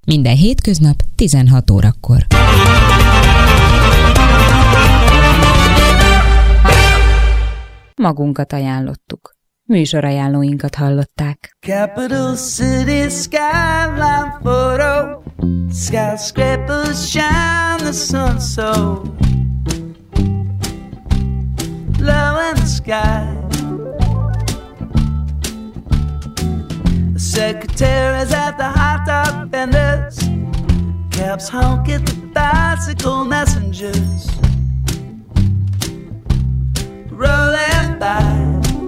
Minden hétköznap 16 órakor. Magunkat ajánlottuk. Műsorajánlóinkat hallották. Capital City skyline photo. Skyscrapers shine the sun so low in the sky. The secretaries at the hot dog vendors. Cabs honk at the bicycle messengers. Rolling by.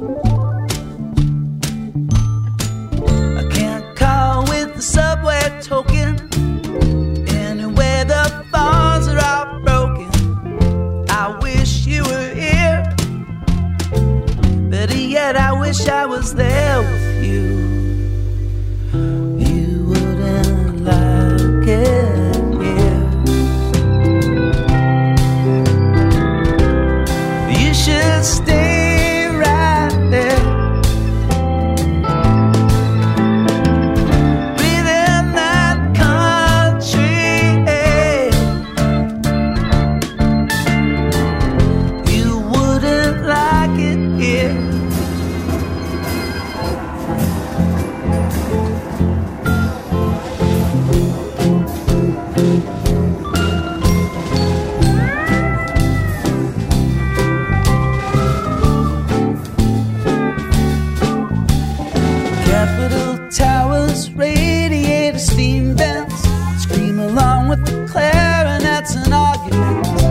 Subway token. Anyway, the phones are all broken. I wish you were here. Better yet, I wish I was there with you. You wouldn't like it here. You should stay right there. Clarinets and arguments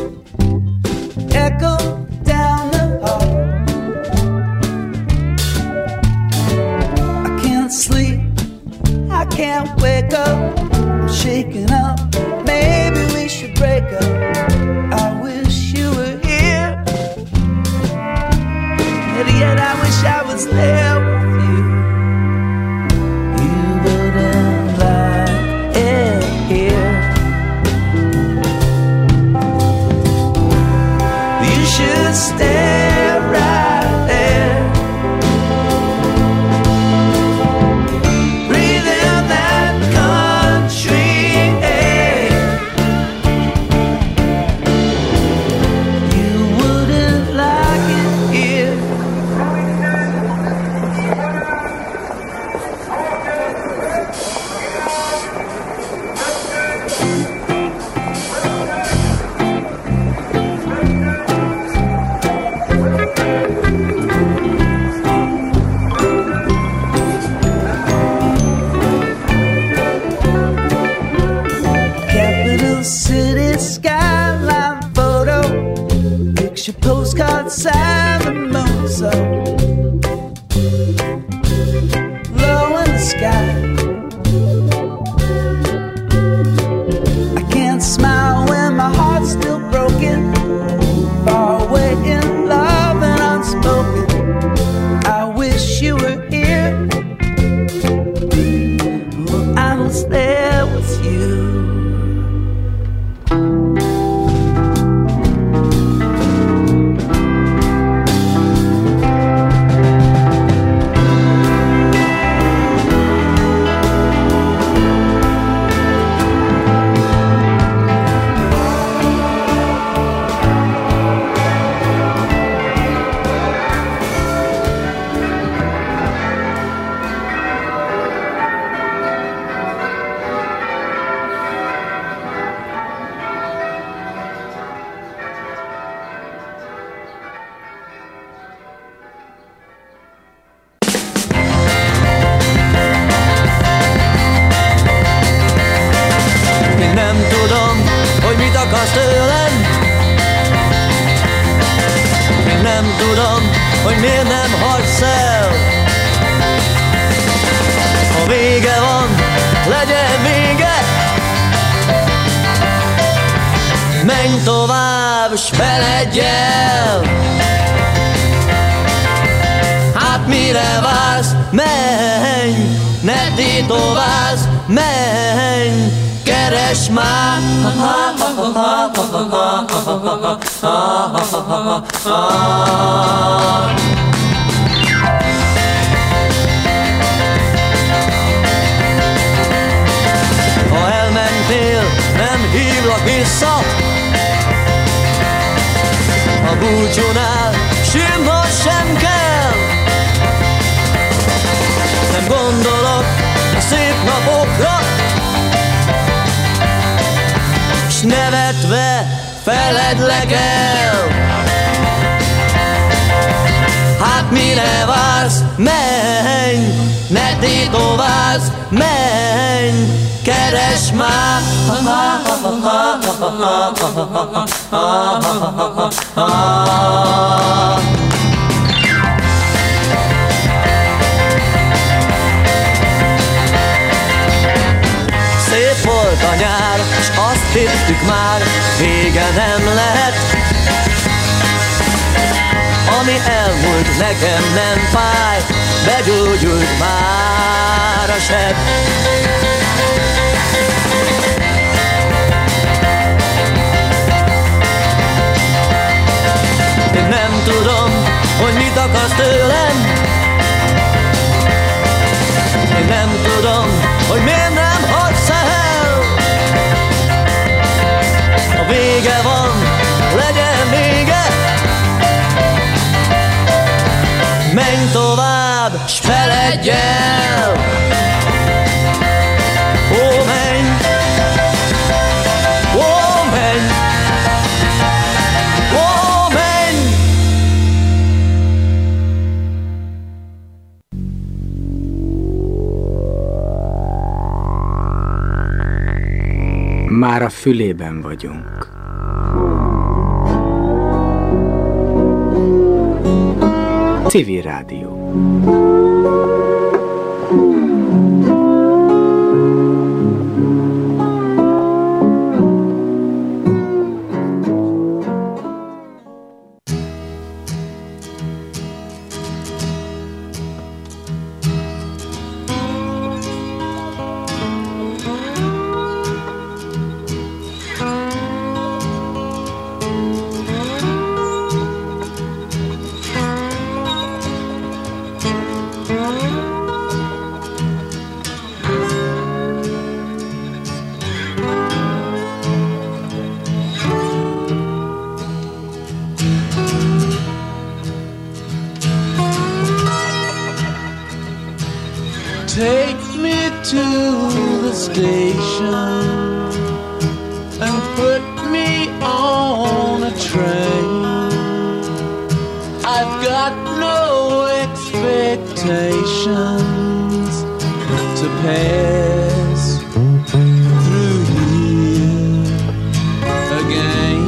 echo down the hall. I can't sleep, I can't wake up. I'm shaking up, maybe we should break up. I wish you were here, and yet I wish I was there with you. You wouldn't like it here. Should stay right there. Breathe in that country air. You wouldn't like it here. City skyline photo. Picture postcard sign the moon so low in the sky. I can't smile when my heart's still broken. Far away in love and unspoken. I wish you were here. Well, I was there with you. Hogy miért nem hagysz el. Ha vége van, legyen vége. Menj tovább, s feledj el. Hát mire vársz, menj, ne tétovázz, menj, keresd már. búcsúnál sírnod sem kell. Nem gondolok a szép napokra, s nevetve feledlek el. Hát mire vársz? Menj, ne tétovázz, menj, keresd már. Szép volt a nyár, s azt hittük már, vége nem lehet. Ami elmúlt, nekem nem fáj, begyógyult már a seb. Én nem tudom, hogy mit akarsz tőlem. Én nem tudom, hogy miért nem hagysz el. A vége van, legyen vége. Menj tovább, s feledj el. Ó, menj, ó, menj, ó, menj. Már a fülében vagyunk. Civil Rádió. Take me to the station and put me on a train. I've got no expectations to pass through here again.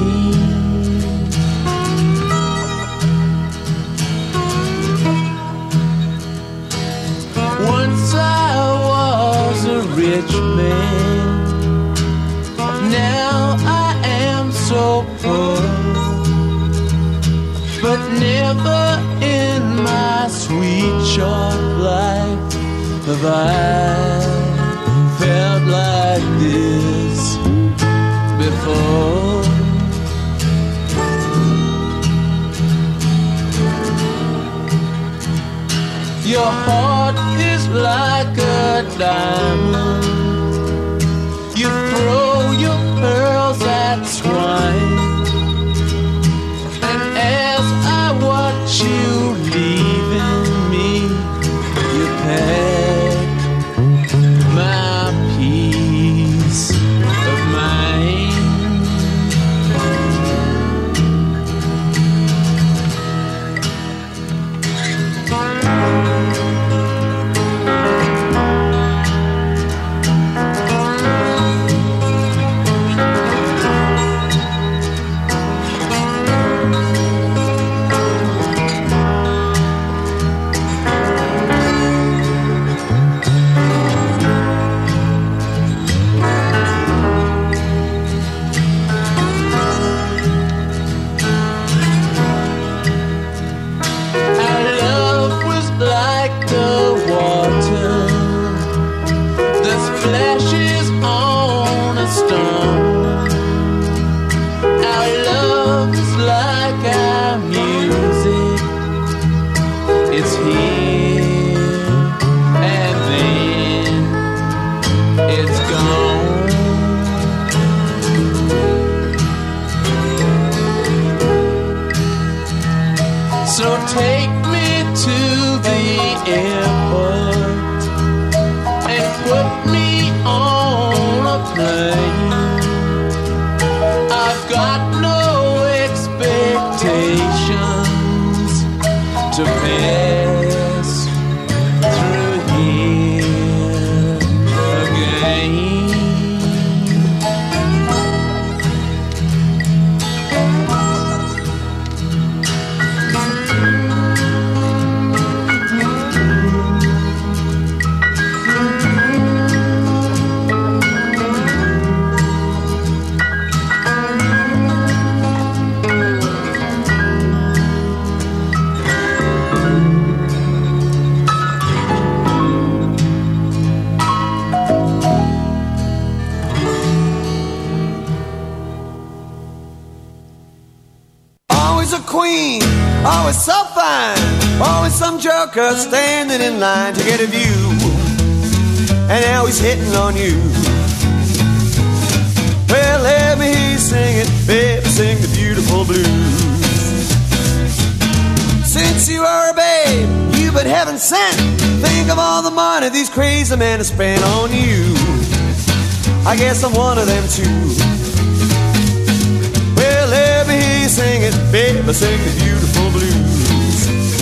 Once I was a rich man, now I am so poor. But never in my sweet short life have I felt like this before. Your heart is like a diamond. You throw your pearls at swine. And as I watch you leaving me, you pack my peace of mind. queen, always so fine, always some joker standing in line to get a view, and now he's hitting on you. Well, let me hear you sing it, baby, sing the beautiful blues. Since you are a babe, you've been heaven sent. Think of all the money these crazy men have spent on you. I guess I'm one of them too. Well, let me hear you sing it, baby, sing the beautiful blues.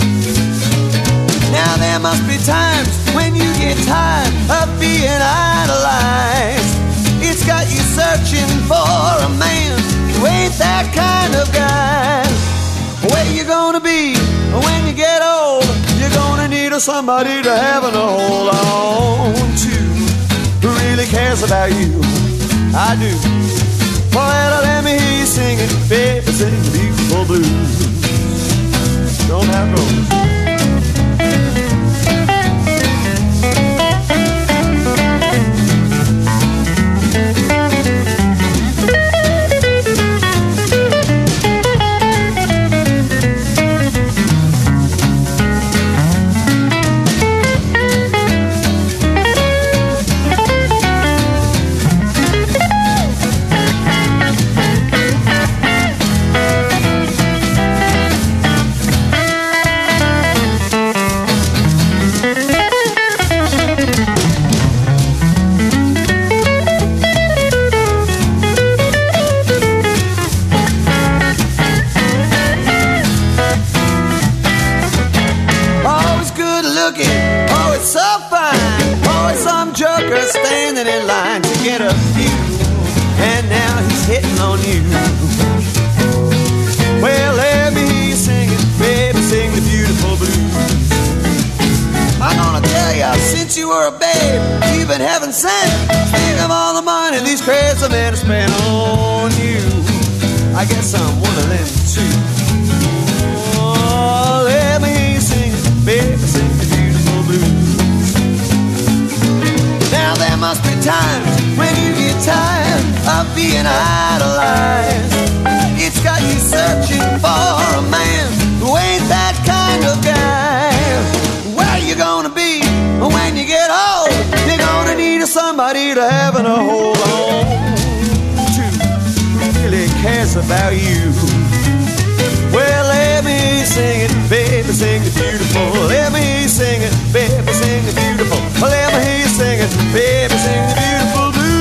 Now there must be times when you get tired of being idolized. It's got you searching for a man who ain't that kind of guy. Where you gonna be when you get old? You're gonna need somebody to have and hold on to, who really cares about you. I do. Well, let me hear you sing it, baby, sing the beautiful blues. Don't have goes. Standing in line to get a view, and now he's hitting on you. Well, let me hear you sing it, baby, sing the beautiful blues. I'm gonna tell you, since you were a babe, you've been heaven sent. Think of all the money these crazy men have spent on you. I guess I'm one of them too. Oh, let me hear you sing it, baby, sing the beautiful blues. Now there must be times when you get tired of being idolized. It's got you searching for a man who ain't that kind of guy. Where you gonna be when you get old? You're gonna need somebody to have and a hold on to, who really cares about you. Well, let me sing it, baby, sing the beautiful. Let me sing it, baby, sing the beautiful. Let me hear you sing it, baby, sing the beautiful blues.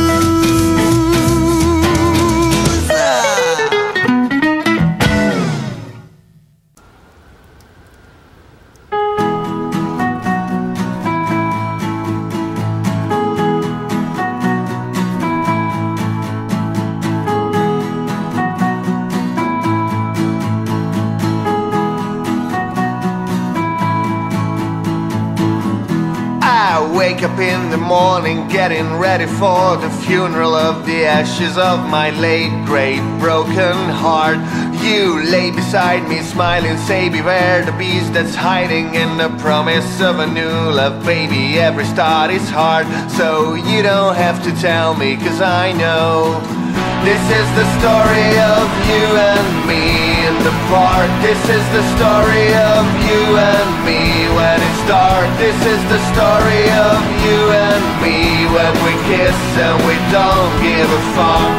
Wake up in the morning, getting ready for the funeral of the ashes of my late great broken heart. You lay beside me smiling, say beware the beast that's hiding in the promise of a new love. Baby, every start is hard, so you don't have to tell me, cause I know. This is the story of you and me in the park. This is the story of you and me when it's dark. This is the story of you and me when we kiss and we don't give a fuck.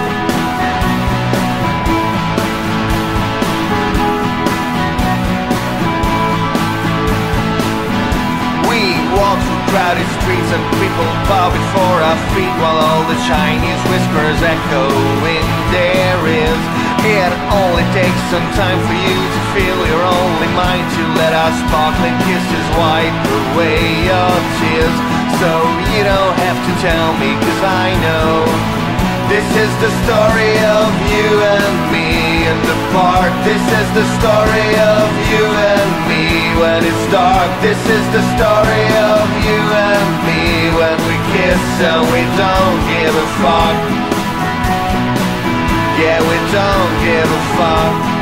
We walk through crowded streets and people bow before our feet, while all the Chinese whispers echo in their ears. It only takes some time for you to feel your only mind, to let our sparkling kisses wipe away your tears. So you don't have to tell me, cause I know. This is the story of you and me in the park. This is the story of you and me when it's dark. This is the story of you and me when we kiss and we don't give a fuck. Yeah, we don't give a fuck.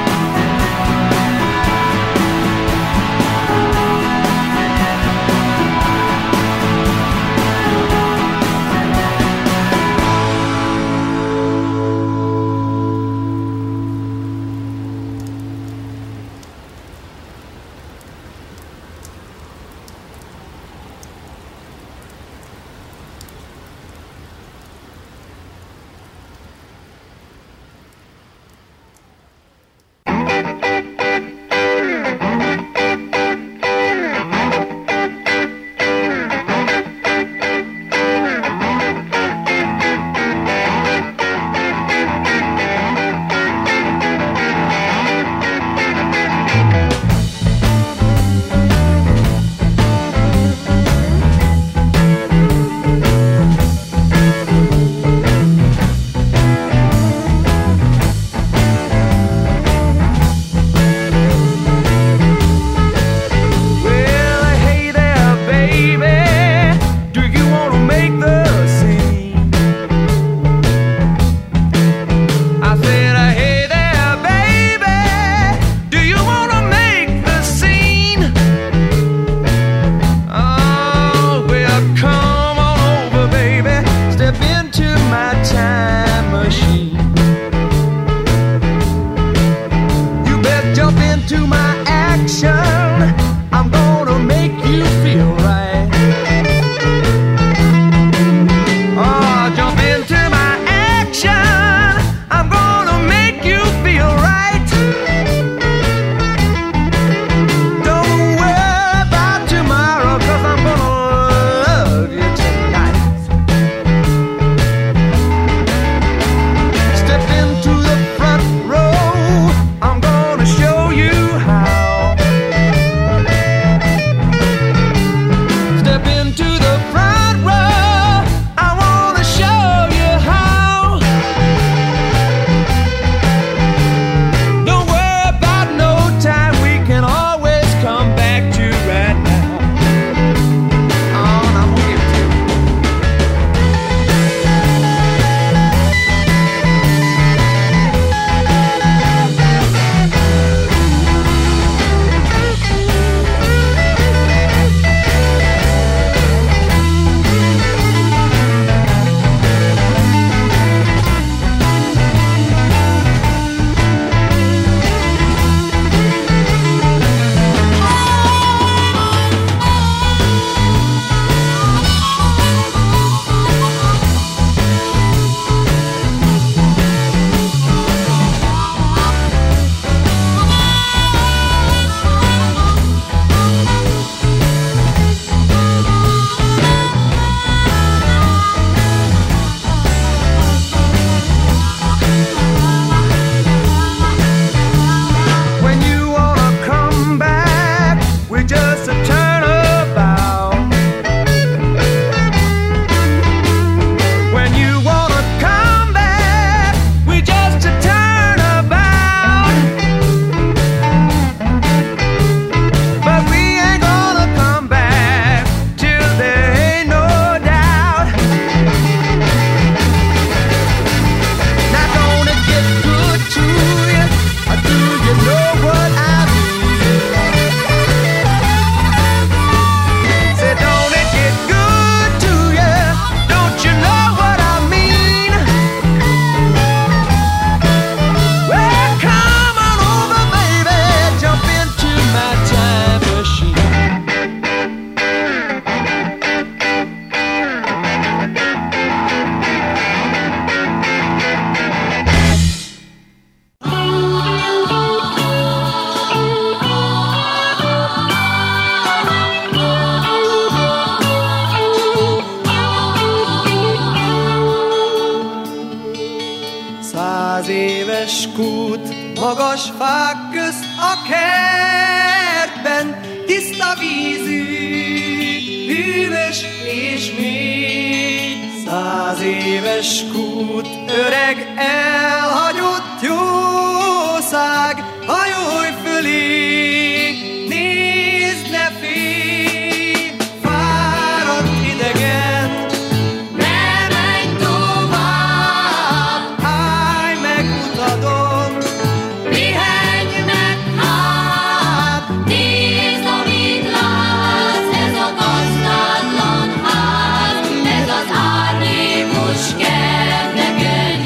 100 éves kút, magas fák közt a kertben, tiszta vízű, hűvös és mély. 100 éves kút, öreg elhagyott jószág, hajolj fölé, nézd, ne félj, fáradt idegen, ne menj tovább, állj meg, utadon, pihenj meg hát, nézd, amit látsz, ez a gazdatlan ház, ez az árnyékos kerteken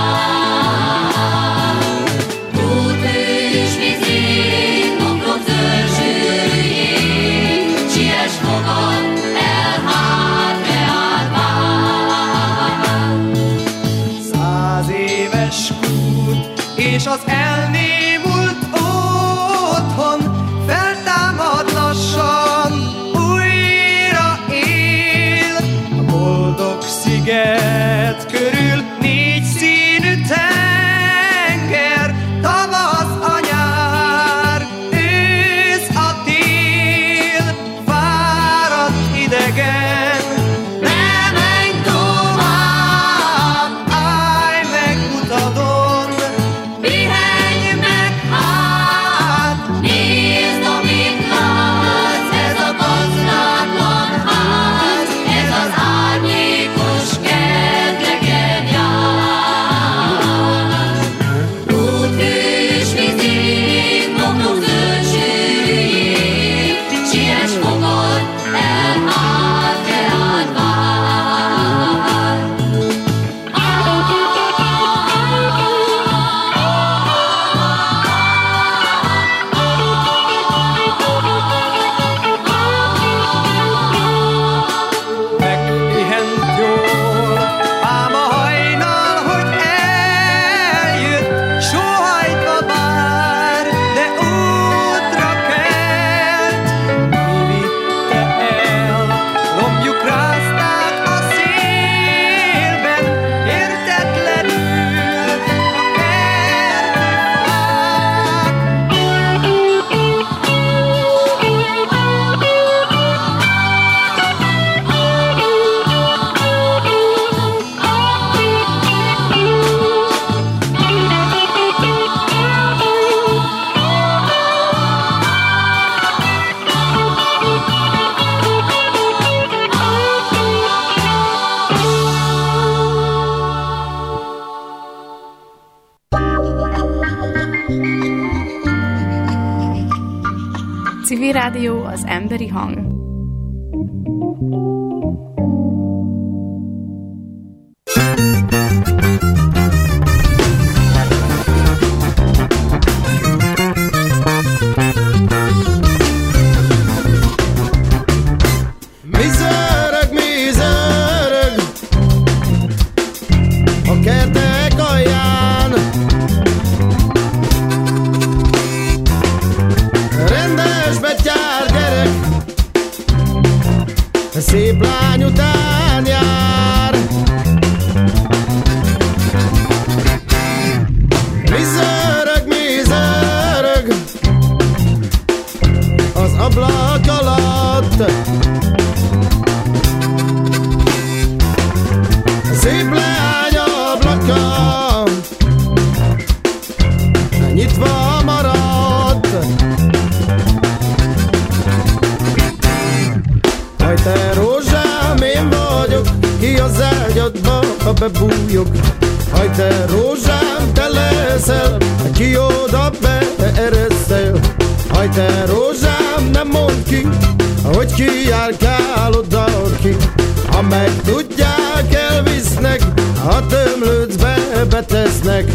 jár. Útős vizén, homlok zöld sűrűjén, siess magad el, hát reád vár. 100 éves kút, és az elnémult otthon feltámad lassan, újra él. A boldog sziget körül 4 színű tenger, tavasz a nyár, ősz a tél, fáradt idegen. Ne menj tovább, Állj meg, utadon, pihenj meg hát, nézd, amit látsz, ez a gazdatlan ház, ez az árnyékos kerteken jár. Úthűs vizén, homlok zöld sűrűjén, siess fogad el, hát reád vár. megpihent jól, ám a hajnal, hogy eljött, sóhajtva vár, de útra kelt. Mi vitte el, lombjuk rázták a szélben, értetlenül a kerti fák. Civil Rádió, az emberi hang. Mizörög a kertek alján, rendes betyár gyerek, szép lány után jár. Mizörög az ablak alatt, szép leány ablaka nyitva maradt. Haj te rózsám, én vagyok, ki az ágyadba, ha bebújok. Haj te rózsám, te leszel, ki oda beereszel. Haj te rózsám, nem mondd ki, hogy ki járkálod ki. Ha megtudják, elvisznek, a tömlőcbe betesznek.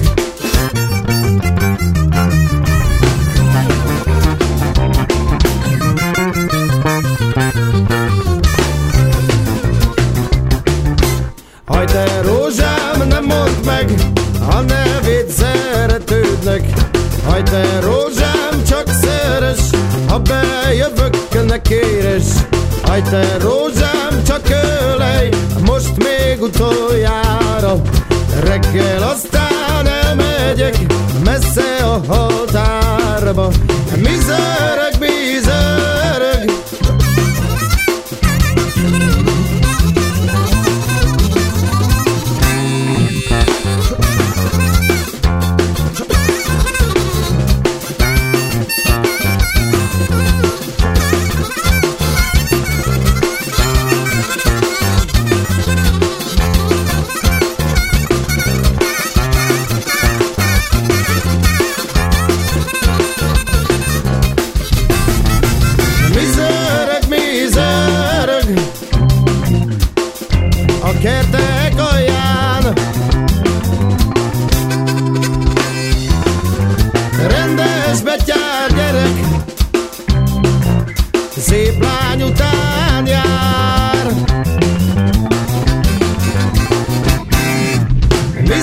Haj te rózsám, nem mondd meg a nevét szeretődnek. Haj te rózsám, csak szeres, ha bejövök, ne kéres. Haj te rózsám, csak ölej, most még utoljára. Reggel aztán elmegy holtárba. Mi zörög, mi zörög. Kertek alján rendes betyár gyerek, szép lány után jár. Mi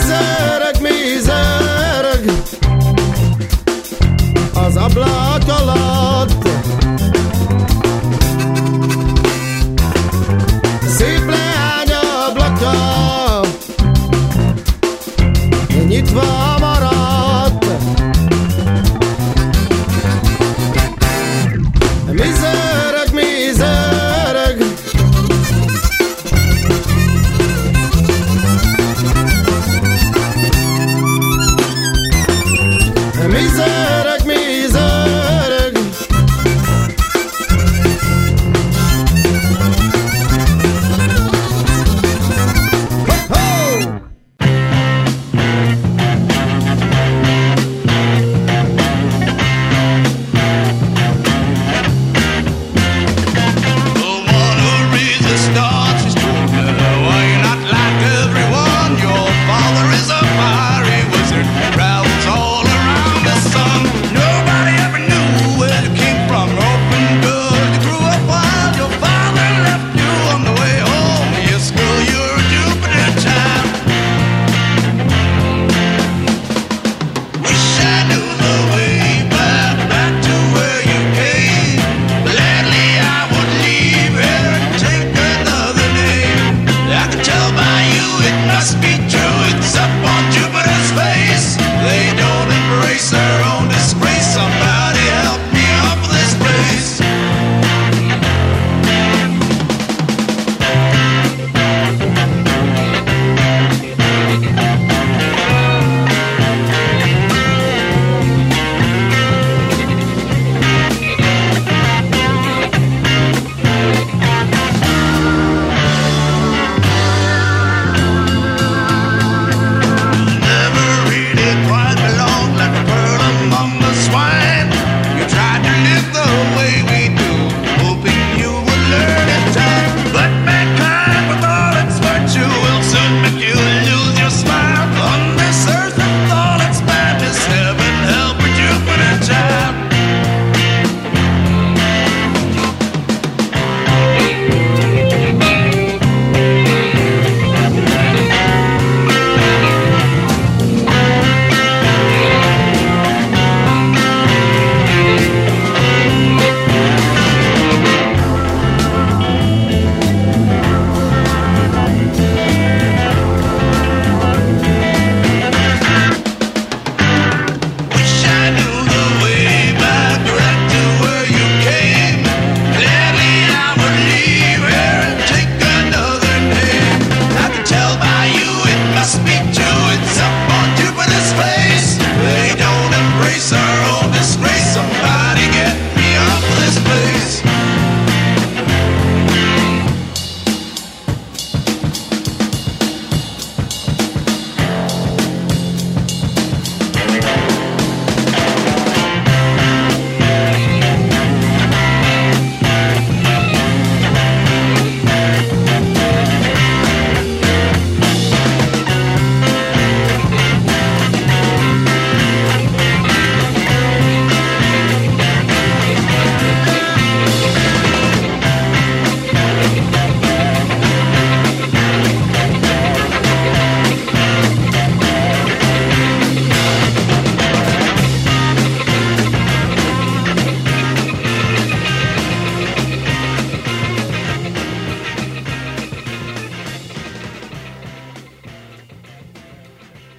zörög az ablak alatt. Szép leány ablaka nyitva maradt. Mi zörög, mi zörög. Mi zörög.